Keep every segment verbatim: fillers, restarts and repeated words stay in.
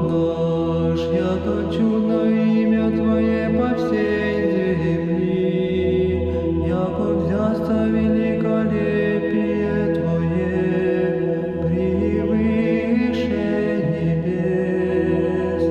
наш, яко чудно имя Твое по всей земли, яко взясто великолепие Твое превыше небес.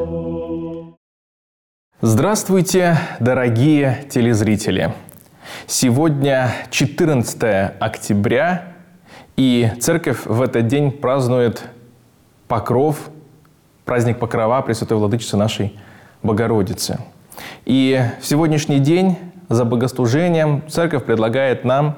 Здравствуйте, дорогие телезрители! Сегодня четырнадцатое октября, и Церковь в этот день празднует Покров, праздник Покрова Пресвятой Владычицы нашей Богородицы. И в сегодняшний день за богослужением Церковь предлагает нам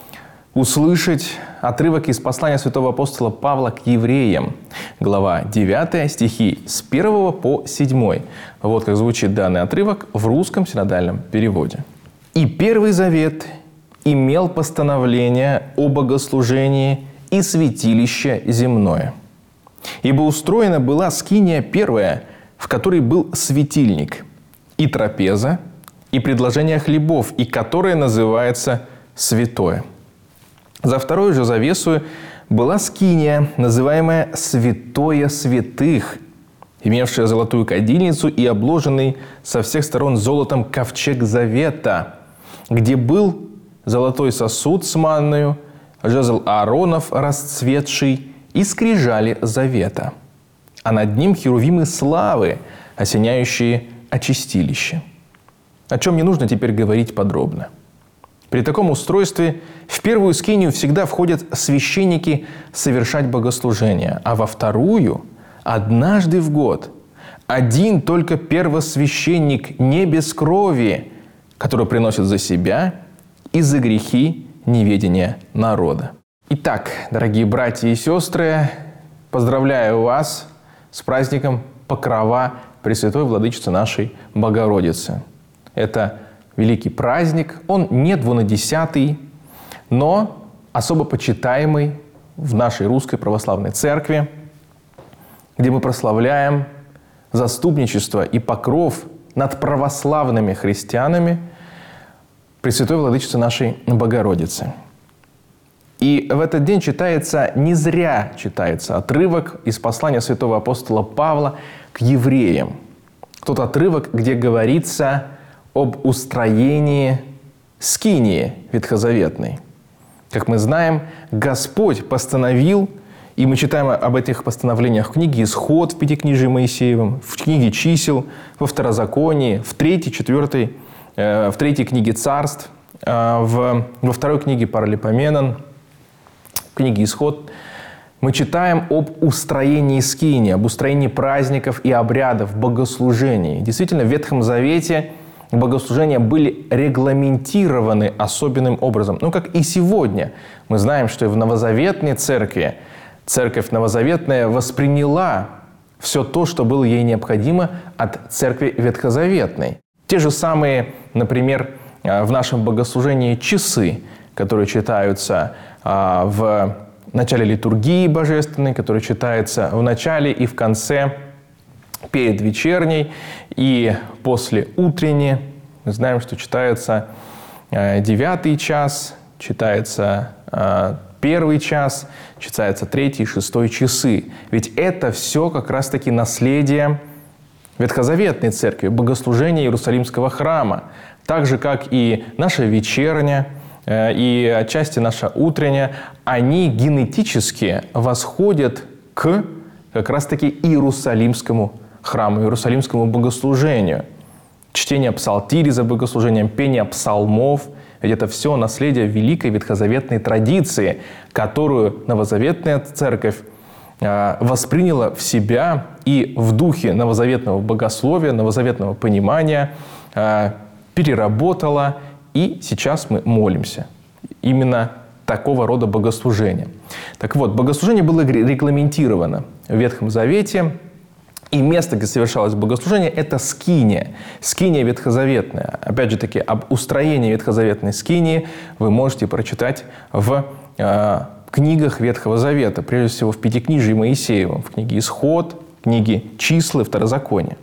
услышать отрывок из послания святого апостола Павла к евреям, глава девятая, стихи с первого по седьмой. Вот как звучит данный отрывок в русском синодальном переводе. «И Первый Завет имел постановление о богослужении и святилище земное. Ибо устроена была скиния первая, в которой был светильник, и трапеза, и предложение хлебов, и которая называется святое. За второй же завесою была скиния, называемая святое святых, имевшая золотую кадильницу и обложенный со всех сторон золотом ковчег завета, где был золотой сосуд с манною, жезл Ааронов расцветший и скрижали завета, а над ним херувимы славы, осеняющие очистилище». О чем не нужно теперь говорить подробно. При таком устройстве в первую скинию всегда входят священники совершать богослужение, а во вторую – однажды в год один только первосвященник не без крови, который приносит за себя и за грехи неведения народа. Итак, дорогие братья и сестры, поздравляю вас с праздником Покрова Пресвятой Владычицы нашей Богородицы. Это великий праздник, он не двунадесятый, но особо почитаемый в нашей Русской Православной Церкви, где мы прославляем заступничество и покров над православными христианами Пресвятой Владычицы нашей Богородицы. И в этот день читается, не зря читается отрывок из послания святого апостола Павла к евреям. Тот отрывок, где говорится об устроении скинии ветхозаветной. Как мы знаем, Господь постановил, и мы читаем об этих постановлениях в книге «Исход» в Пятикнижии Моисеевом, в книге «Чисел», во Второзаконии, в третьей, четвертой, э, в третьей книге «Царств», э, в, во второй книге «Паралипоменон», в книге «Исход». Мы читаем об устроении скинии, об устроении праздников и обрядов, богослужений. Действительно, в Ветхом Завете богослужения были регламентированы особенным образом. Ну, как и сегодня. Мы знаем, что и в Новозаветной Церкви Церковь Новозаветная восприняла все то, что было ей необходимо от Церкви Ветхозаветной. Те же самые, например, в нашем богослужении часы, которые читаются в начале литургии божественной, которые читаются в начале и в конце, перед вечерней и после утренней. Мы знаем, что читается девятый час, читается первый час, читается третий и шестой часы. Ведь это все как раз-таки наследие Ветхозаветной Церкви, богослужения Иерусалимского храма. Так же, как и наша вечерня, и отчасти наша утренняя, они генетически восходят к как раз-таки Иерусалимскому храму, Иерусалимскому богослужению. Чтение псалтири за богослужением, пение псалмов. Ведь это все наследие великой ветхозаветной традиции, которую новозаветная церковь восприняла в себя и в духе новозаветного богословия, новозаветного понимания переработала, и сейчас мы молимся. Именно такого рода богослужения. Так вот, богослужение было регламентировано в Ветхом Завете, и место, где совершалось богослужение, это скиния. Скиния ветхозаветная. Опять же таки, об устроении ветхозаветной скинии вы можете прочитать в э, книгах Ветхого Завета. Прежде всего, в Пятикнижии Моисеевом, в книге «Исход», книге «Числа» и «Второзаконие».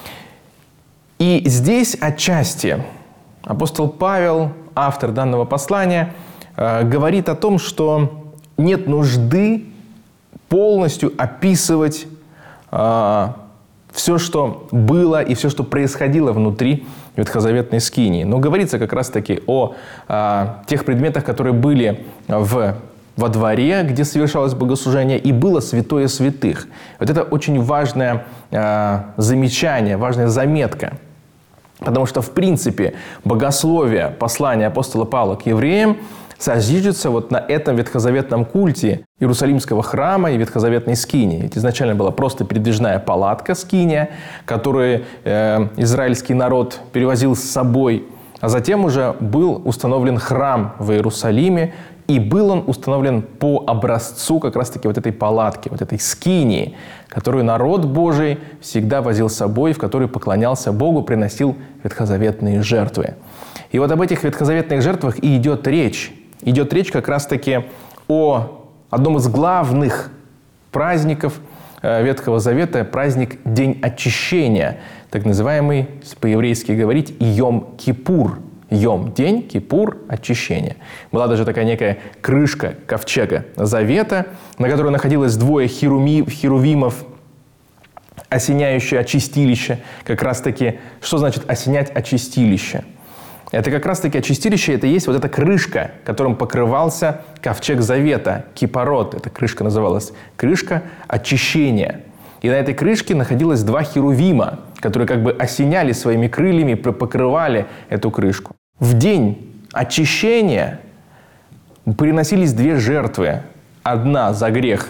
И здесь отчасти апостол Павел, автор данного послания, э, говорит о том, что нет нужды полностью описывать все, что было и все, что происходило внутри ветхозаветной скинии. Но говорится как раз-таки о а, тех предметах, которые были в, во дворе, где совершалось богослужение, и было святое святых. Вот это очень важное а, замечание, важная заметка. Потому что, в принципе, богословие послания апостола Павла к евреям созиждется вот на этом ветхозаветном культе Иерусалимского храма и ветхозаветной скинии. Ведь изначально была просто передвижная палатка скиния, которую э, израильский народ перевозил с собой, а затем уже был установлен храм в Иерусалиме, и был он установлен по образцу как раз-таки вот этой палатки, вот этой скинии, которую народ Божий всегда возил с собой, в которой поклонялся Богу, приносил ветхозаветные жертвы. И вот об этих ветхозаветных жертвах и идет речь. Идет речь как раз-таки о одном из главных праздников Ветхого Завета, праздник День Очищения, так называемый, по-еврейски говорить, Йом-Кипур. Йом – день, Кипур – очищение. Была даже такая некая крышка ковчега Завета, на которой находилось двое херуми, херувимов, осеняющие очистилище. Как раз-таки, что значит осенять очистилище? Это как раз-таки очистилище, это есть вот эта крышка, которым покрывался ковчег Завета, кипарот. Эта крышка называлась крышка очищения. И на этой крышке находилось два херувима, которые как бы осеняли своими крыльями, покрывали эту крышку. В день очищения приносились две жертвы. Одна за грех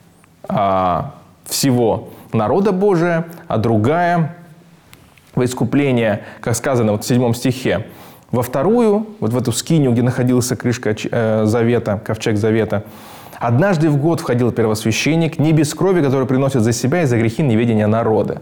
а, всего народа Божия, а другая во искупление, как сказано вот в седьмом стихе. Во вторую, вот в эту скинию, где находилась крышка э, Завета, ковчег Завета, однажды в год входил первосвященник, не без крови, которую приносит за себя и за грехи неведения народа.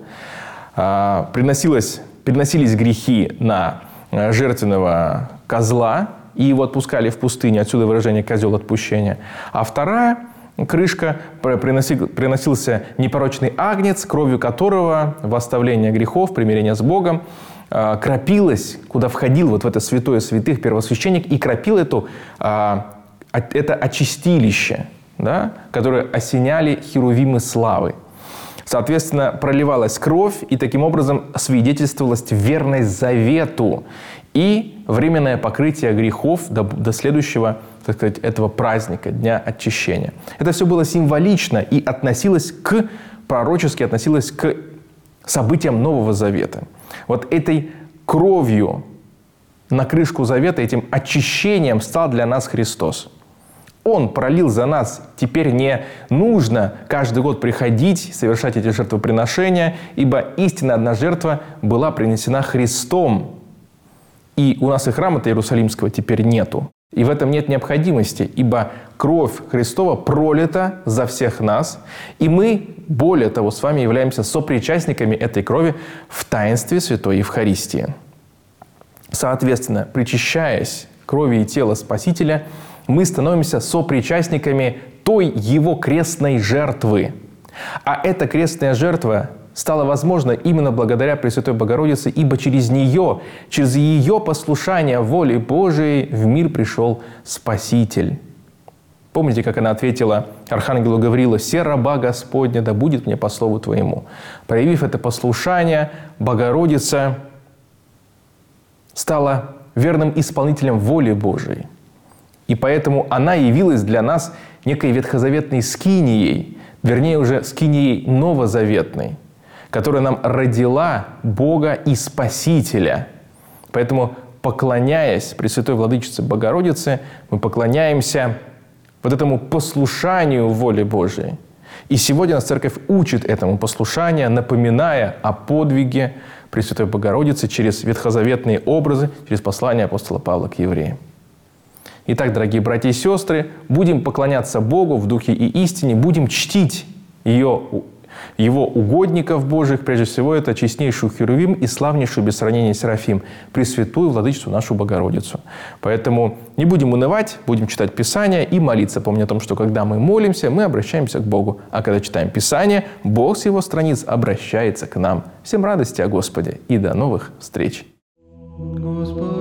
А, приносилось, приносились грехи на жертвенного козла, и его отпускали в пустыню, отсюда выражение «козел отпущения». А вторая крышка приносил, приносился непорочный агнец, кровью которого в оставление грехов, примирение с Богом, э, кропилось, куда входил вот в это святое святых первосвященник, и кропил эту, э, это очистилище, да, которое осеняли херувимы славы. Соответственно, проливалась кровь, и таким образом свидетельствовалась верность завету и временное покрытие грехов до, до следующего, так сказать, этого праздника, Дня Очищения. Это все было символично и относилось к, пророчески относилось к событиям Нового Завета. Вот этой кровью на крышку Завета, этим очищением стал для нас Христос. Он пролил за нас. Теперь не нужно каждый год приходить, совершать эти жертвоприношения, ибо истинная одна жертва была принесена Христом. И у нас и храма-то Иерусалимского теперь нету. И в этом нет необходимости, ибо кровь Христова пролита за всех нас, и мы, более того, с вами являемся сопричастниками этой крови в таинстве Святой Евхаристии. Соответственно, причащаясь крови и тела Спасителя, мы становимся сопричастниками той Его крестной жертвы. А эта крестная жертва стала возможна именно благодаря Пресвятой Богородице, ибо через нее, через ее послушание воле Божией в мир пришел Спаситель. Помните, как она ответила архангелу Гавриилу: «Се раба Господня, да будет мне по слову Твоему». Проявив это послушание, Богородица стала верным исполнителем воли Божией. И поэтому она явилась для нас некой ветхозаветной скинией, вернее уже скинией новозаветной, которая нам родила Бога и Спасителя. Поэтому, поклоняясь Пресвятой Владычице Богородице, мы поклоняемся вот этому послушанию воле Божией. И сегодня нас Церковь учит этому послушанию, напоминая о подвиге Пресвятой Богородицы через ветхозаветные образы, через послание апостола Павла к евреям. Итак, дорогие братья и сестры, будем поклоняться Богу в духе и истине, будем чтить ее, Его угодников Божьих, прежде всего это честнейшую Херувим и славнейшую без сравнения Серафим, Пресвятую Владычицу нашу Богородицу. Поэтому не будем унывать, будем читать Писание и молиться, помня о том, что когда мы молимся, мы обращаемся к Богу, а когда читаем Писание, Бог с Его страниц обращается к нам. Всем радости о Господе и до новых встреч! Господи.